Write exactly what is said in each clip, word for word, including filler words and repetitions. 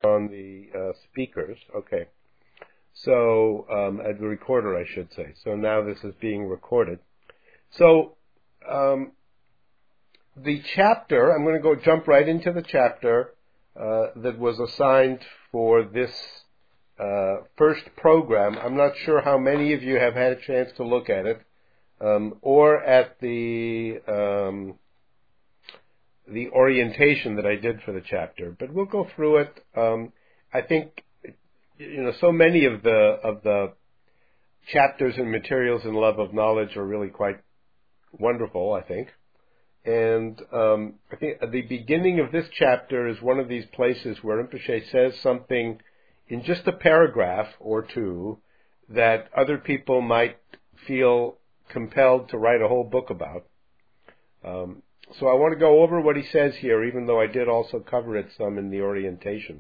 on the uh, speakers. Okay. So, um, at the recorder, I should say. So now this is being recorded. So, um, the chapter, I'm going to go jump right into the chapter uh, that was assigned for this uh, first program. I'm not sure how many of you have had a chance to look at it, um, or at the um, the orientation that I did for the chapter. But we'll go through it. Um, I think, you know, so many of the of the chapters and materials in Love of Knowledge are really quite wonderful, I think. And um, I think at the beginning of this chapter is one of these places where Rinpoche says something in just a paragraph or two that other people might feel compelled to write a whole book about. Um, so I want to go over what he says here, even though I did also cover it some in the orientation.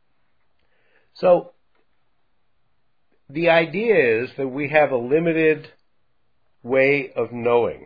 So the idea is that we have a limited way of knowing.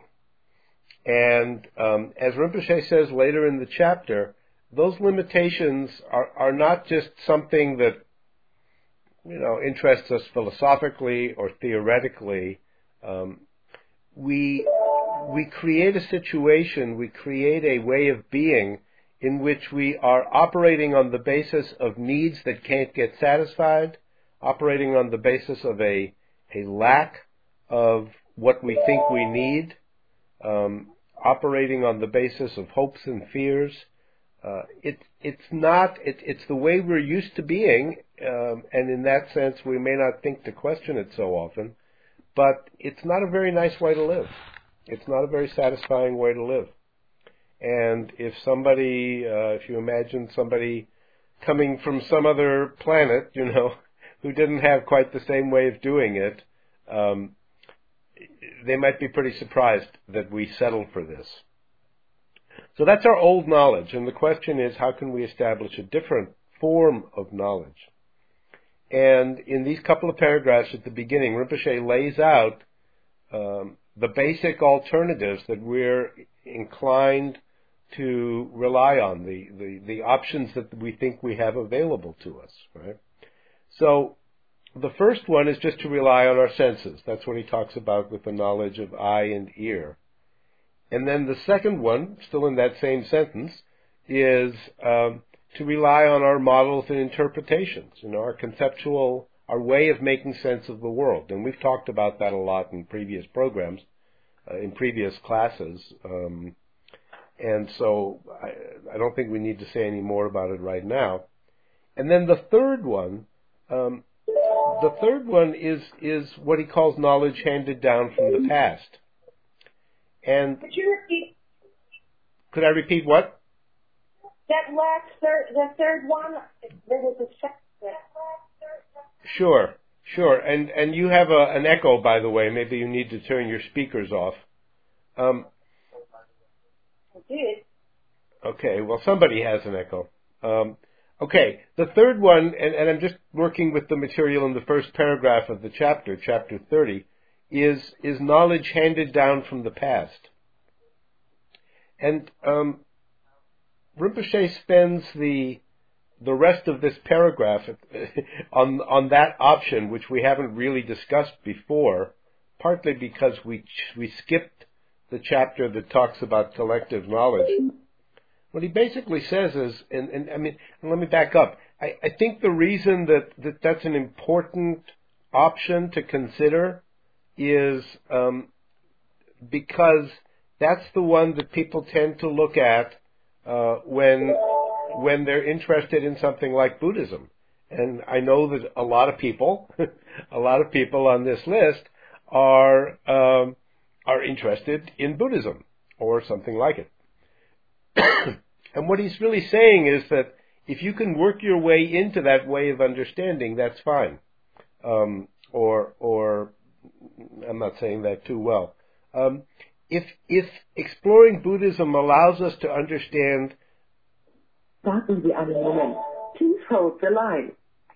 And um, as Rinpoche says later in the chapter, those limitations are, are not just something that, you know, interests us philosophically or theoretically. Um, we we create a situation, we create a way of being in which we are operating on the basis of needs that can't get satisfied, operating on the basis of a a lack of what we think we need, um, operating on the basis of hopes and fears. Uh, it, it's not, it, it's the way we're used to being, um, and in that sense we may not think to question it so often, but it's not a very nice way to live. It's not a very satisfying way to live. And if somebody, uh, if you imagine somebody coming from some other planet, you know, who didn't have quite the same way of doing it, um, they might be pretty surprised that we settled for this. So that's our old knowledge, and the question is, how can we establish a different form of knowledge? And in these couple of paragraphs at the beginning, Rinpoche lays out um, the basic alternatives that we're inclined to rely on, the, the, the options that we think we have available to us, right? So the first one is just to rely on our senses. That's what he talks about with the knowledge of eye and ear. And then the second one, still in that same sentence, is um, to rely on our models and interpretations, you know, our conceptual, our way of making sense of the world. And we've talked about that a lot in previous programs, uh, in previous classes. Um, and so I, I don't think we need to say any more about it right now. And then the third one, um, the third one is, is what he calls knowledge handed down from the past. And could you repeat? Could I repeat what? That last third, the third one, there was a second. Sure, sure. And and you have a, an echo, by the way. Maybe you need to turn your speakers off. Um, I did. Okay, well, somebody has an echo. Um, okay, the third one, and, and I'm just working with the material in the first paragraph of the chapter, chapter thirty, is is knowledge handed down from the past. And um, Rinpoche spends the the rest of this paragraph on on that option, which we haven't really discussed before, partly because we we skipped the chapter that talks about collective knowledge. What he basically says is, and, and I mean, and let me back up. I, I think the reason that, that that's an important option to consider is um, because that's the one that people tend to look at uh, when when they're interested in something like Buddhism. And I know that a lot of people, a lot of people on this list are um, are interested in Buddhism or something like it. And what he's really saying is that if you can work your way into that way of understanding, that's fine. Um, or or I'm not saying that too well. Um, if if exploring Buddhism allows us to understand. Warten Sie einen Moment. Please hold the line.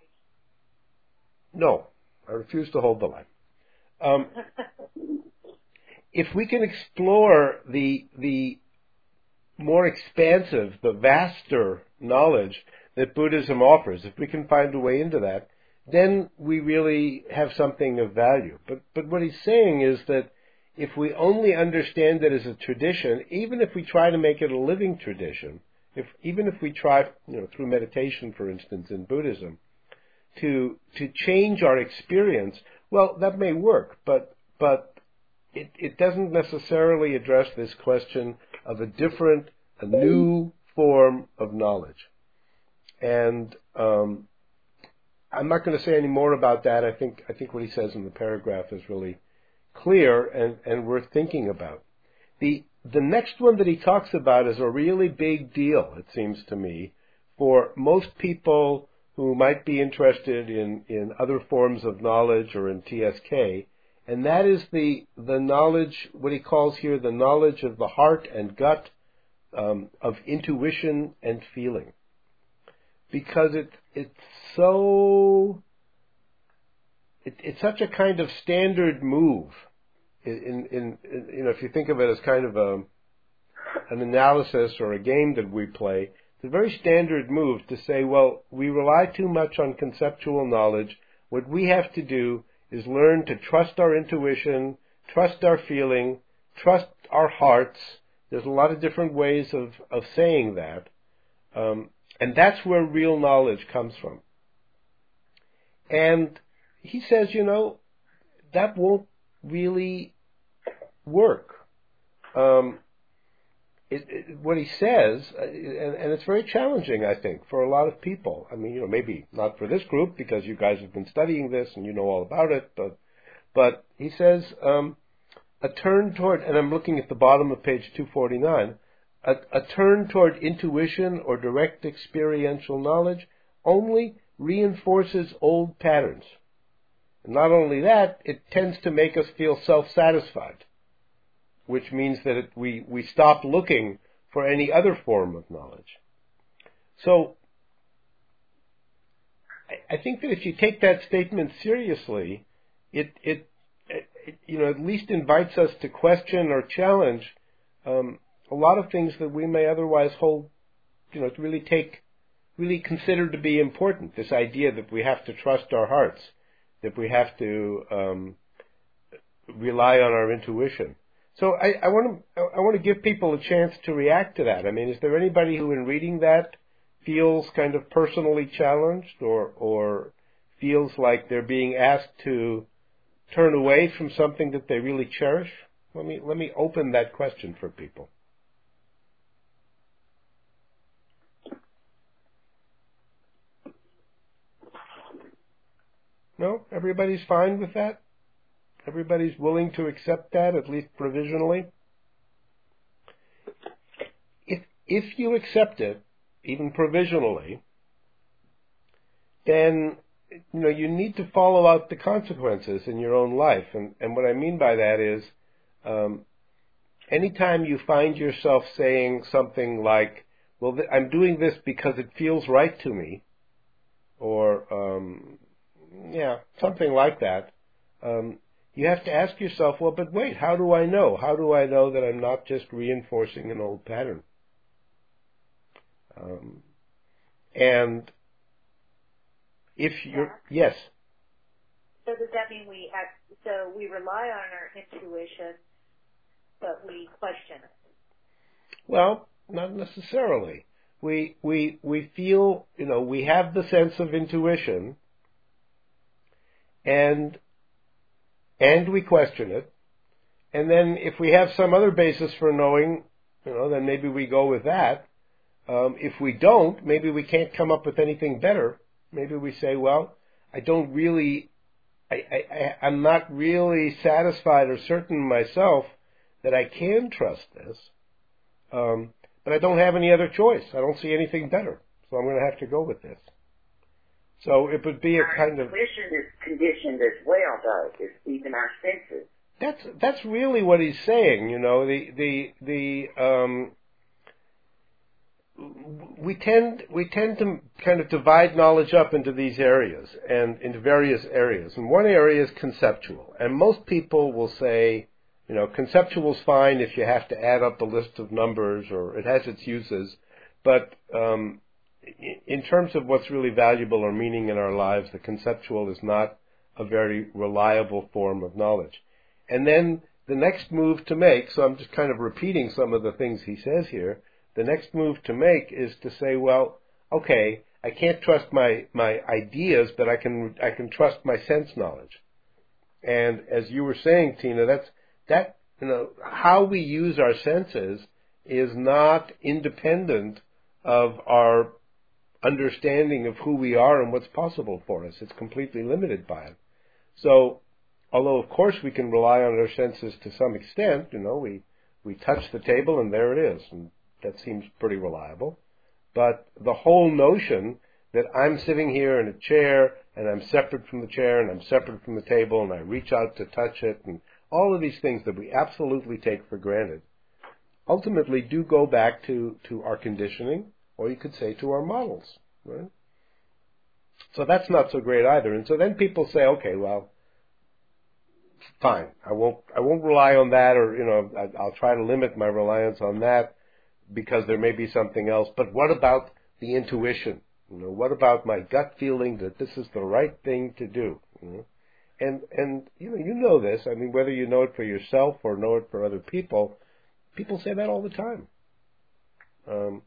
No, I refuse to hold the line. Um, if we can explore the the more expansive, the vaster knowledge that Buddhism offers, if we can find a way into that, then we really have something of value. But but what he's saying is that if we only understand it as a tradition, even if we try to make it a living tradition, if even if we try, you know, through meditation, for instance, in Buddhism, to to change our experience, well, that may work, but but it, it doesn't necessarily address this question of a different, a new form of knowledge. And um, I'm not going to say any more about that. I think I think what he says in the paragraph is really clear and, and worth thinking about. The the next one that he talks about is a really big deal, it seems to me, for most people who might be interested in, in other forms of knowledge or in T S K, and that is the the knowledge, what he calls here, the knowledge of the heart and gut, um, of intuition and feeling. Because it, it's so, it, it's such a kind of standard move. In, in, in, you know, if you think of it as kind of a, an analysis or a game that we play, it's a very standard move to say, well, we rely too much on conceptual knowledge. What we have to do is learn to trust our intuition, trust our feeling, trust our hearts. There's a lot of different ways of, of saying that. Um, And that's where real knowledge comes from. And he says, you know, that won't really work. Um, it, it, what he says, and, and it's very challenging, I think, for a lot of people. I mean, you know, maybe not for this group because you guys have been studying this and you know all about it, but but he says um, a turn toward, and I'm looking at the bottom of page two forty-nine, A, a turn toward intuition or direct experiential knowledge only reinforces old patterns. And not only that, it tends to make us feel self-satisfied, which means that it, we, we stop looking for any other form of knowledge. So, I, I think that if you take that statement seriously, it, it, it you know, at least invites us to question or challenge um, a lot of things that we may otherwise hold, you know, to really take, really consider to be important. This idea that we have to trust our hearts, that we have to um, rely on our intuition. So I, I want to, I want to give people a chance to react to that. I mean, is there anybody who, in reading that, feels kind of personally challenged, or or feels like they're being asked to turn away from something that they really cherish? Let me let me open that question for people. No? Everybody's fine with that? Everybody's willing to accept that, at least provisionally? If if you accept it, even provisionally, then you know you need to follow out the consequences in your own life. And, and what I mean by that is, um, anytime you find yourself saying something like, well, th- I'm doing this because it feels right to me, or um, yeah, something like that, um, you have to ask yourself, well, but wait, how do I know? How do I know that I'm not just reinforcing an old pattern? Um, and if you're, yes. So does that mean we act, so we rely on our intuition, but we question it? Well, not necessarily. We we we feel, you know, we have the sense of intuition, and and we question it, and then if we have some other basis for knowing, you know, then maybe we go with that. Um, if we don't, maybe we can't come up with anything better. Maybe we say, well, I don't really, I, I, I'm not really satisfied or certain myself that I can trust this, um, but I don't have any other choice. I don't see anything better, so I'm going to have to go with this. So it would be a our kind of... intuition is conditioned as well, though. It's even our senses. That's that's really what he's saying. You know, the the the um, we tend we tend to kind of divide knowledge up into these areas and into various areas. And one area is conceptual, and most people will say, you know, conceptual is fine if you have to add up a list of numbers, or it has its uses, but um, in terms of what's really valuable or meaning in our lives, the conceptual is not a very reliable form of knowledge. And then the next move to make, so I'm just kind of repeating some of the things he says here, the next move to make is to say, well, okay, I can't trust my, my ideas, but I can I can trust my sense knowledge. And as you were saying, Tina, that's that you know how we use our senses is not independent of our understanding of who we are and what's possible for us. It's completely limited by it. So, although of course we can rely on our senses to some extent, you know, we we touch the table and there it is, and that seems pretty reliable. But the whole notion that I'm sitting here in a chair and I'm separate from the chair and I'm separate from the table and I reach out to touch it and all of these things that we absolutely take for granted ultimately do go back to, to our conditioning, or you could say to our models, right? So that's not so great either. And so then people say, okay, well, fine, I won't I won't rely on that, or you know, I, I'll try to limit my reliance on that because there may be something else. But what about the intuition? You know, what about my gut feeling that this is the right thing to do? You know? And and you know, you know this. I mean, whether you know it for yourself or know it for other people, people say that all the time. Um,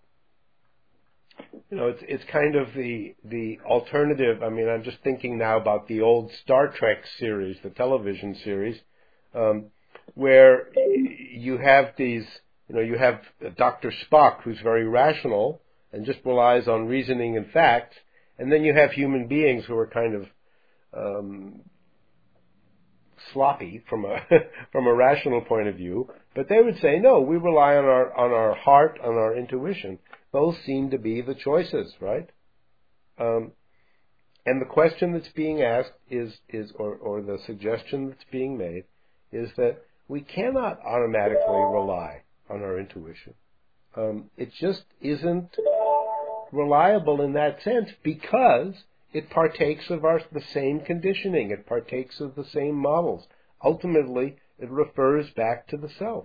you know, it's it's kind of the the alternative. I mean, I'm just thinking now about the old Star Trek series, the television series, um, where you have these. You know, you have Doctor Spock, who's very rational and just relies on reasoning and facts, and then you have human beings who are kind of um, sloppy from a from a rational point of view. But they would say, no, we rely on our on our heart, on our intuition. Those seem to be the choices, right? Um, and the question that's being asked is is or, or the suggestion that's being made is that we cannot automatically rely on our intuition. Um, it just isn't reliable in that sense because it partakes of our the same conditioning. It partakes of the same models. Ultimately, it refers back to the self.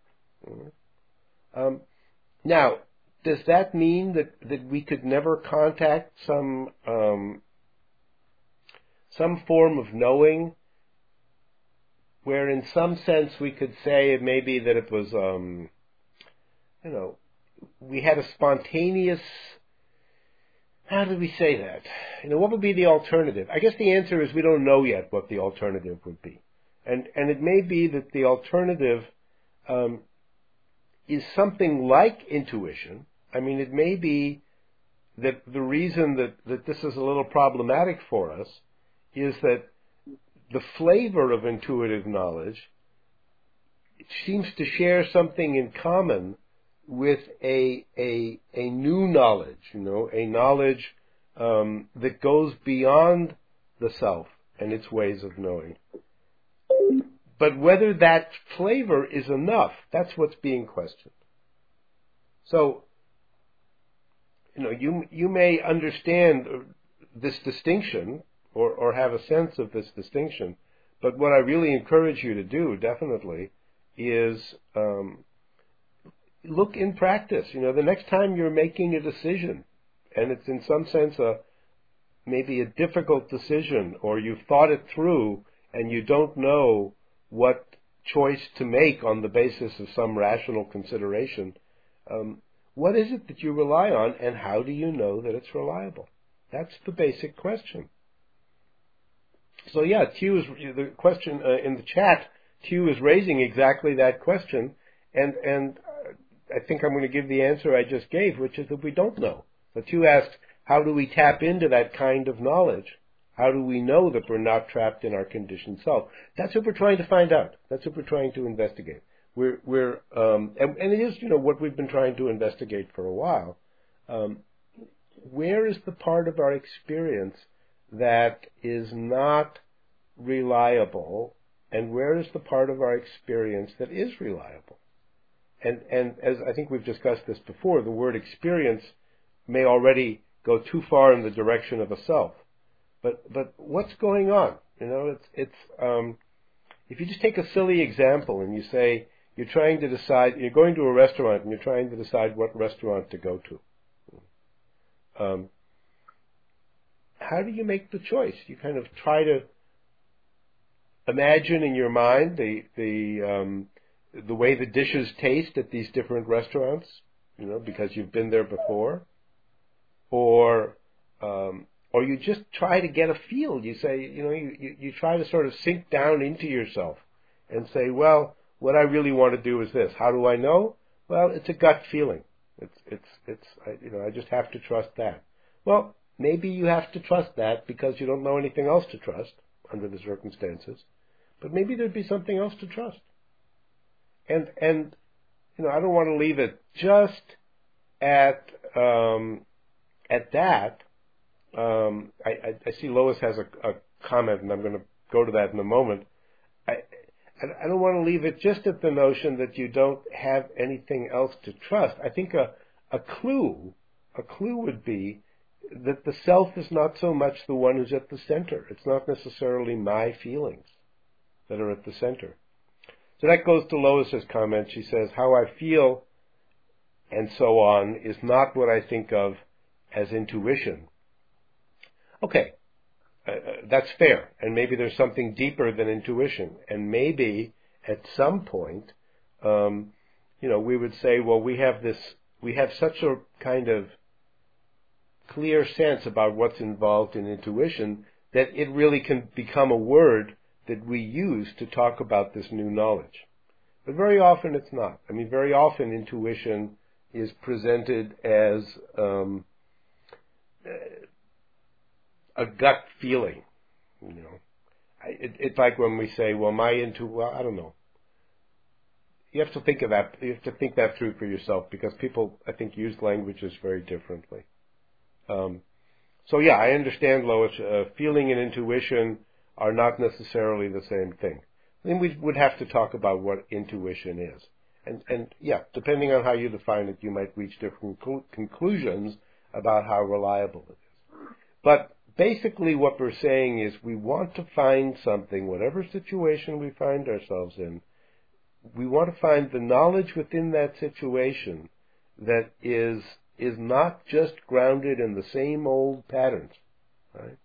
Um, now, does that mean that, that we could never contact some um, some form of knowing where in some sense we could say it may be that it was, um, you know, we had a spontaneous, how do we say that? You know, what would be the alternative? I guess the answer is we don't know yet what the alternative would be. And and it may be that the alternative um, is something like intuition. I mean, it may be that the reason that, that this is a little problematic for us is that the flavor of intuitive knowledge seems to share something in common with a a a new knowledge, you know, a knowledge um, that goes beyond the self and its ways of knowing. But whether that flavor is enough, that's what's being questioned. So, you know, you you may understand this distinction or, or have a sense of this distinction, but what I really encourage you to do, definitely, is um, look in practice. You know, the next time you're making a decision, and it's in some sense a maybe a difficult decision, or you've thought it through and you don't know what choice to make on the basis of some rational consideration, um, what is it that you rely on, and how do you know that it's reliable? That's the basic question. So yeah, Q is the question uh, in the chat. Q is raising exactly that question, and and uh, I think I'm going to give the answer I just gave, which is that we don't know. But Q asked, how do we tap into that kind of knowledge? How do we know that we're not trapped in our conditioned self? That's what we're trying to find out. That's what we're trying to investigate. We're, we're, um, and, and it is, you know, what we've been trying to investigate for a while. Um, where is the part of our experience that is not reliable, and where is the part of our experience that is reliable? And, and as I think we've discussed this before, the word experience may already go too far in the direction of a self. But but what's going on? You know, it's it's um, if you just take a silly example and you say you're trying to decide, you're going to a restaurant and you're trying to decide what restaurant to go to. um, how do you make the choice? You kind of try to imagine in your mind the the um, the way the dishes taste at these different restaurants, you know, because you've been there before, or um, or you just try to get a feel. You say, you know, you, you, you try to sort of sink down into yourself and say, well, what I really want to do is this. How do I know? Well, it's a gut feeling. It's it's it's I, you know, I just have to trust that. Well, maybe you have to trust that because you don't know anything else to trust under the circumstances. But maybe there'd be something else to trust. And and you know, I don't want to leave it just at um, at that. Um, I, I, I see Lois has a, a comment, and I'm going to go to that in a moment. I, I don't want to leave it just at the notion that you don't have anything else to trust. I think a, a clue, a clue would be that the self is not so much the one who's at the center. It's not necessarily my feelings that are at the center. So that goes to Lois's comment. She says, how I feel and so on is not what I think of as intuition. Okay, uh, that's fair. And maybe there's something deeper than intuition. And maybe at some point, um, you know, we would say, well, we have this, we have such a kind of clear sense about what's involved in intuition that it really can become a word that we use to talk about this new knowledge. But very often it's not. I mean, very often intuition is presented as um, a gut feeling. You know, it, it's like when we say, "Well, my intu," well, I don't know. You have to think of that. You have to think that through for yourself because people, I think, use languages very differently. Um, so yeah, I understand, Lois. Uh, feeling and intuition are not necessarily the same thing. Then we would have to talk about what intuition is. And, and yeah, depending on how you define it, you might reach different cl- conclusions about how reliable it is. But basically what we're saying is we want to find something, whatever situation we find ourselves in, we want to find the knowledge within that situation that is is not just grounded in the same old patterns, right?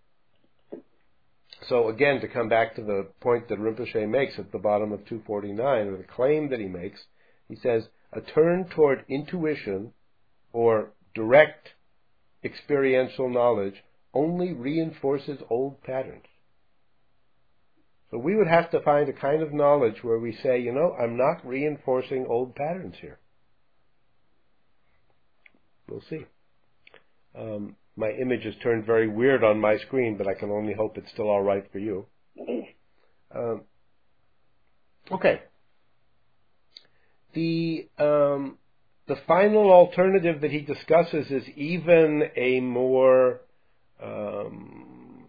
So again, to come back to the point that Rinpoche makes at the bottom of two forty-nine, or the claim that he makes, he says, a turn toward intuition or direct experiential knowledge only reinforces old patterns. So we would have to find a kind of knowledge where we say, you know, I'm not reinforcing old patterns here. We'll see. Um, my image has turned very weird on my screen, but I can only hope it's still all right for you. Um, okay. The um, the final alternative that he discusses is even a more um,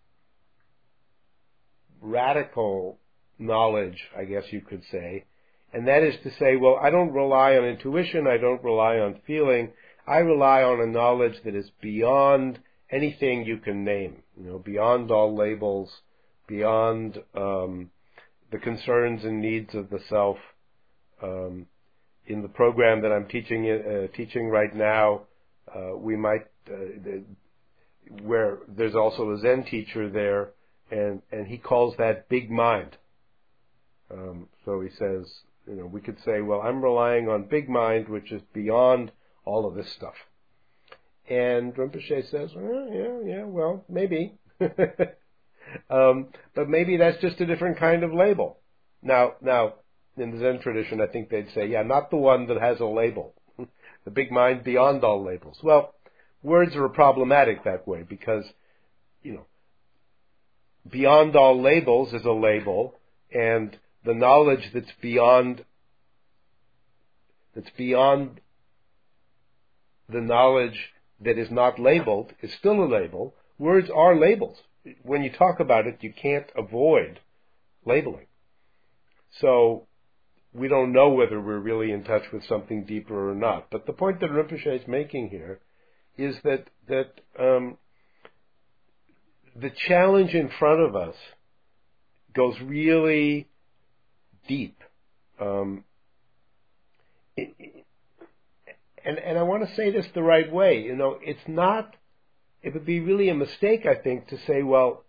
radical knowledge, I guess you could say, and that is to say, well, I don't rely on intuition, I don't rely on feeling, I rely on a knowledge that is beyond anything you can name, you know, beyond all labels, beyond um, the concerns and needs of the self. Um, in the program that I'm teaching uh, teaching right now, uh, we might uh, the, where there's also a Zen teacher there, and and he calls that big mind. Um, so he says, you know, we could say, well, I'm relying on big mind, which is beyond all of this stuff. And Rinpoche says, well, yeah, yeah, well, maybe. um, but maybe that's just a different kind of label. Now, now, in the Zen tradition, I think they'd say, yeah, not the one that has a label. The big mind beyond all labels. Well, words are problematic that way because, you know, beyond all labels is a label, and the knowledge that's beyond, that's beyond the knowledge that is not labeled is still a label. Words are labels. When you talk about it, you can't avoid labeling. So we don't know whether we're really in touch with something deeper or not. But the point that Rinpoche is making here is that that um, the challenge in front of us goes really deep. Um, it, and, and I want to say this the right way. You know, it's not, it would be really a mistake, I think, to say, well,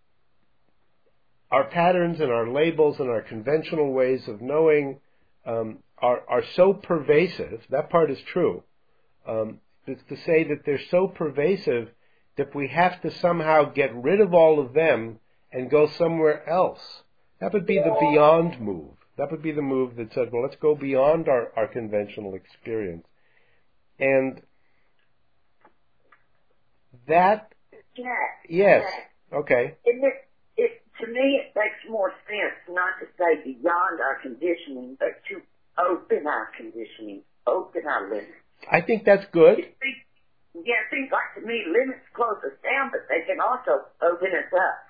our patterns and our labels and our conventional ways of knowing um, are, are so pervasive. That part is true. Um, to, to say that they're so pervasive that we have to somehow get rid of all of them and go somewhere else. That would be the beyond move. That would be the move that said, well, let's go beyond our, our conventional experience. And that, Yeah. yes, Yeah. okay. It, it, it, to me, it makes more sense not to say beyond our conditioning, but to open our conditioning, open our limits. I think that's good. It seems, yeah, it seems like to me limits close us down, but they can also open us up.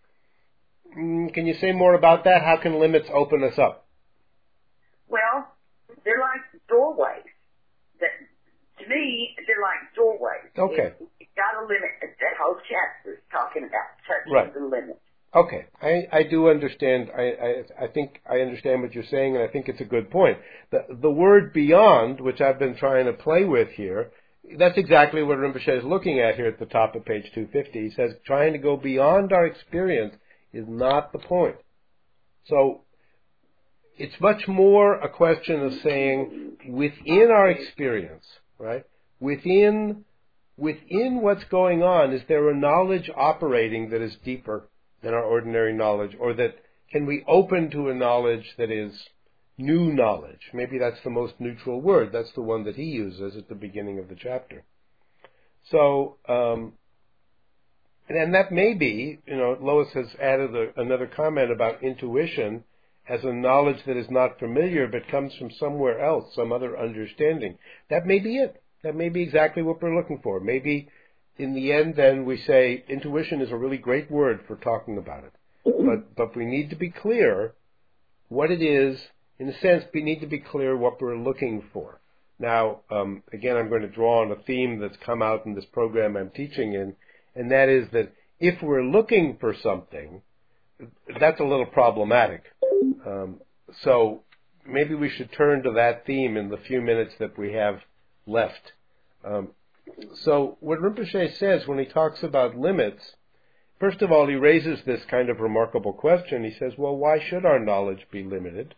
Mm, can you say more about that? How can limits open us up? Well, they're like doorways. That, to me, they're like doorways. Okay. It, you've got a limit. That whole chapter is talking about touching Right. the limit. Okay, I, I do understand. I, I I think I understand what you're saying, and I think it's a good point. The the word beyond, which I've been trying to play with here, that's exactly what Rinpoche is looking at here at the top of page two fifty. He says trying to go beyond our experience is not the point. So it's much more a question of saying within our experience, right? Within within what's going on, is there a knowledge operating that is deeper than our ordinary knowledge, or that can we open to a knowledge that is new knowledge? Maybe that's the most neutral word. That's the one that he uses at the beginning of the chapter. So, um, and, and that may be, you know, Lois has added a, another comment about intuition as a knowledge that is not familiar but comes from somewhere else, some other understanding. That may be it. That may be exactly what we're looking for. Maybe in the end, then, we say intuition is a really great word for talking about it. But but we need to be clear what it is. In a sense, we need to be clear what we're looking for. Now, um, again, I'm going to draw on a theme that's come out in this program I'm teaching in, and that is that if we're looking for something, that's a little problematic. Um, so maybe we should turn to that theme in the few minutes that we have left. Um, So what Rinpoche says when he talks about limits, first of all, he raises this kind of remarkable question. He says, well, why should our knowledge be limited?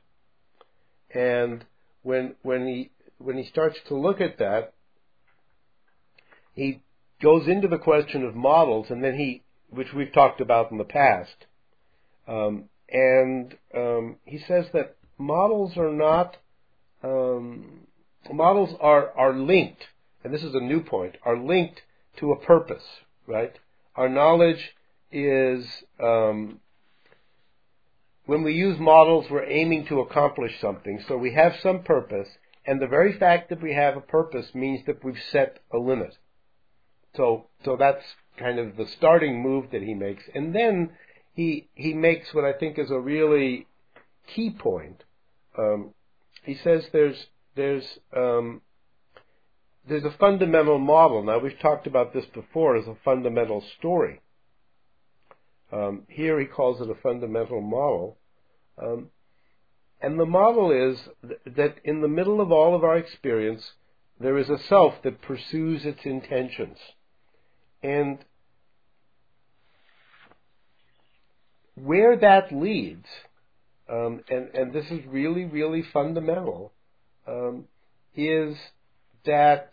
And when when he when he starts to look at that, he goes into the question of models, and then he, which we've talked about in the past, um, and um, he says that models are not um, models are are linked. And this is a new point, are linked to a purpose, right? Our knowledge is, um, when we use models, we're aiming to accomplish something. So we have some purpose, and the very fact that we have a purpose means that we've set a limit. So, so that's kind of the starting move that he makes. And then he, he makes what I think is a really key point. Um, he says there's, there's, um, There's a fundamental model. Now, we've talked about this before as a fundamental story. Um, here he calls it a fundamental model. Um, and the model is th- that in the middle of all of our experience, there is a self that pursues its intentions. And where that leads, um, and, and this is really, really fundamental, um, is that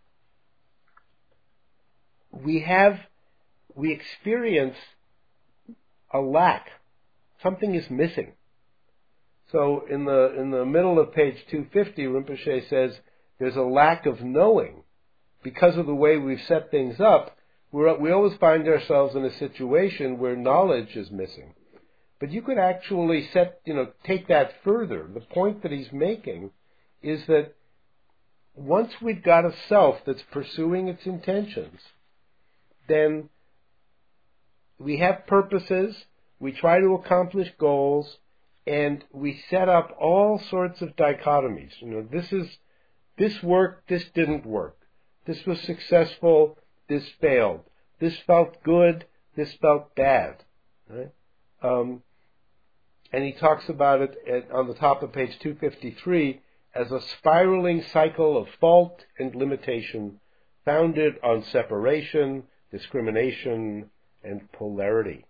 we have, we experience a lack. Something is missing. So in the in the middle of page two fifty, Rinpoche says there's a lack of knowing. Because of the way we've set things up, we're, we always find ourselves in a situation where knowledge is missing. But you could actually set, you know, take that further. The point that he's making is that once we've got a self that's pursuing its intentions, then we have purposes, we try to accomplish goals, and we set up all sorts of dichotomies. You know, this is, this worked, this didn't work. This was successful, this failed. This felt good, this felt bad. Right? Um, and he talks about it at, on the top of page two fifty-three, as a spiraling cycle of fault and limitation founded on separation, discrimination, and polarity.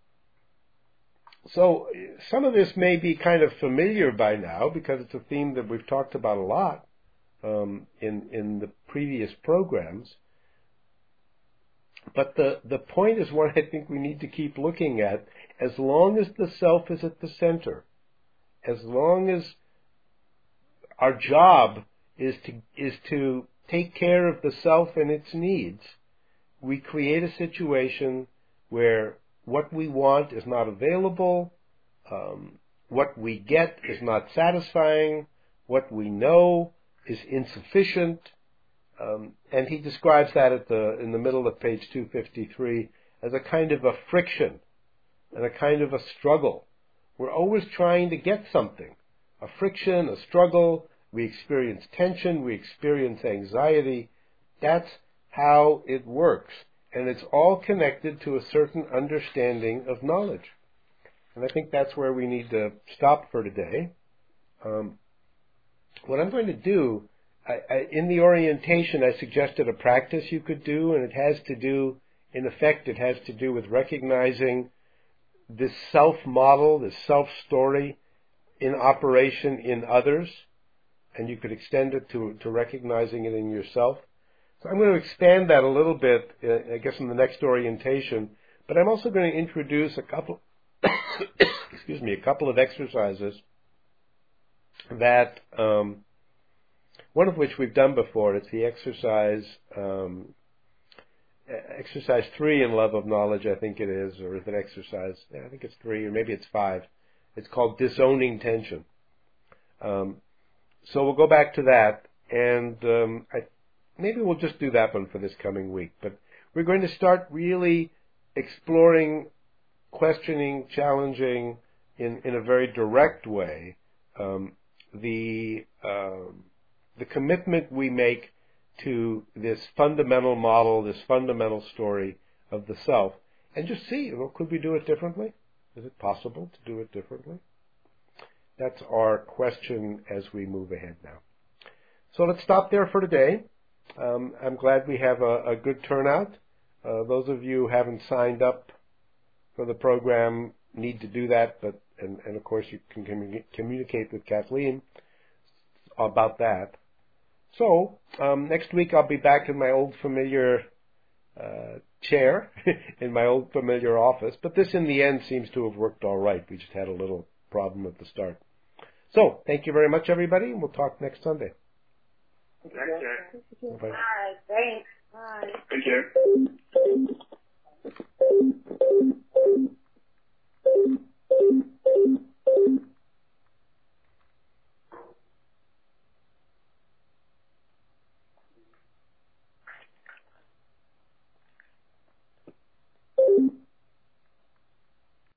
So some of this may be kind of familiar by now because it's a theme that we've talked about a lot um, in, in the previous programs. But the, the point is one I think we need to keep looking at. As long as the self is at the center, as long as our job is to is to take care of the self and its needs, we create a situation where what we want is not available, um, what we get is not satisfying, what we know is insufficient, um, and he describes that at the in the middle of page two fifty-three as a kind of a friction and a kind of a struggle. We're always trying to get something, a friction, a struggle. We experience tension, we experience anxiety. That's how it works. And it's all connected to a certain understanding of knowledge. And I think that's where we need to stop for today. Um, what I'm going to do, I, I, in the orientation, I suggested a practice you could do, and it has to do, in effect, it has to do with recognizing this self-model, this self-story in operation in others, and you could extend it to, to recognizing it in yourself. So I'm going to expand that a little bit, uh, I guess, in the next orientation, but I'm also going to introduce a couple, excuse me, a couple of exercises that, um, one of which we've done before. It's the exercise, um, exercise three in Love of Knowledge, I think it is, or is it exercise? Yeah, I think it's three, or maybe it's five. It's called Disowning Tension. Um, so we'll go back to that, and um, I, maybe we'll just do that one for this coming week. But we're going to start really exploring, questioning, challenging in, in a very direct way um, the um, the commitment we make to this fundamental model, this fundamental story of the self, and just see, you know, could we do it differently? Is it possible to do it differently? That's our question as we move ahead now. So let's stop there for today. Um, I'm glad we have a, a good turnout. Uh, those of you who haven't signed up for the program need to do that, but and, and of course you can commun- communicate with Kathleen about that. So um, next week I'll be back in my old familiar uh, chair, in my old familiar office, but this in the end seems to have worked all right. We just had a little problem at the start. So thank you very much, everybody, and we'll talk next Sunday. Thank you. Bye-bye. Bye. Thanks. Bye. Thank you.